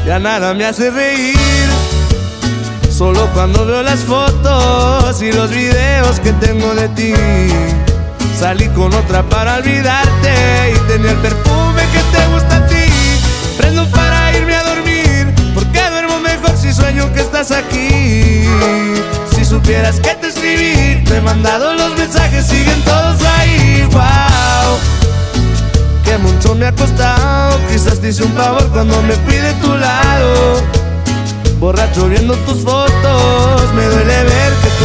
Ya nada me hace reír, solo cuando veo las fotos y los videos que tengo de ti. Salí con otra para olvidarte y tenía el perfume que te gusta a ti. Prendo para irme a dormir, porque duermo mejor si sueño que estás aquí. Si supieras que te escribí, te he mandado los mensajes, siguen todos ahí. Wow, que mucho me ha costado, quizás te hice un favor cuando me fui de tu lado. Borracho viendo tus fotos, me duele ver